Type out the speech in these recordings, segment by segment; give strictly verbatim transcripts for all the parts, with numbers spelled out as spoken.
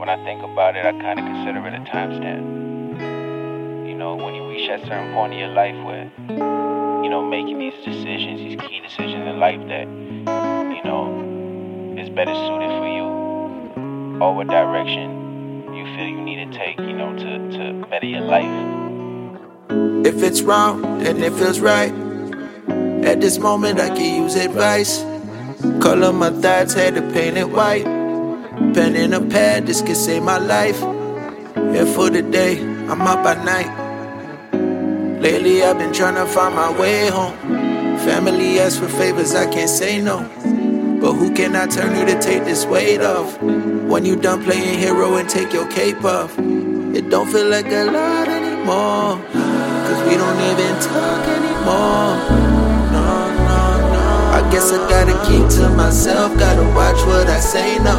when I think about it, I kind of consider it a timestamp. You know, when you reach that certain point in your life where, you know, making these decisions, these key decisions in life that, you know, is better suited for you, or what direction you feel you need to take, you know, to, to better your life. If it's wrong, then it feels right. At this moment, I can use advice. Color my thoughts, had to paint it white. Pen and a pad, this could save my life. Here for the day, I'm up at night. Lately I've been trying to find my way home. Family asks for favors, I can't say no. But who can I turn to to take this weight off? When you done playing hero and take your cape off, it don't feel like a lot anymore, cause we don't even talk anymore. No, no, no. I guess I gotta keep to myself, gotta watch what I say now.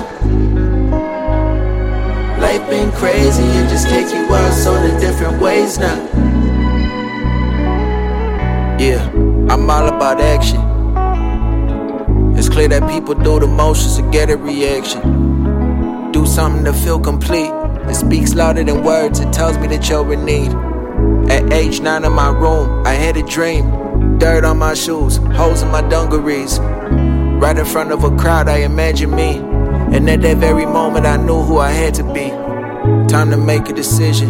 Life been crazy and just take you out so the different ways now. Yeah, I'm all about action. It's clear that people do the motions to get a reaction. Do something to feel complete. It speaks louder than words, it tells me that you're in need. At age nine in my room, I had a dream. Dirt on my shoes, holes in my dungarees. Right in front of a crowd, I imagined me. And at that very moment, I knew who I had to be. Time to make a decision.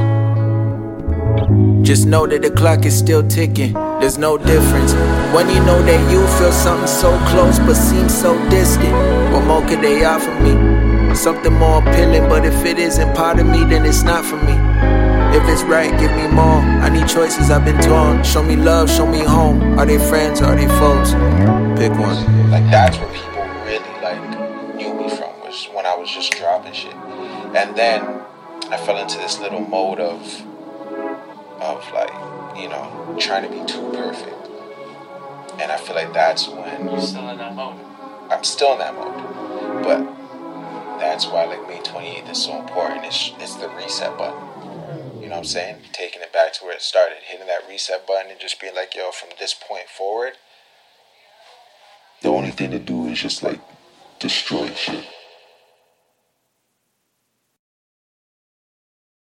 Just know that the clock is still ticking. There's no difference when you know that you feel something so close but seems so distant. What more could they offer me? Something more appealing, but if it isn't part of me, then it's not for me. If it's right, give me more. I need choices, I've been torn. Show me love, show me home. Are they friends, are they foes? Pick one. Like, that's where people really like knew me from, was when I was just dropping shit. And then I fell into this little mode of of like, you know, trying to be too perfect. And I feel like that's when You're still in that mode. I'm still in that mode. But that's why like May twenty-eighth is so important. It's it's the reset button. You know what I'm saying? Taking it back to where it started, hitting that reset button and just being like, yo, from this point forward, the only thing to do is just like destroy shit.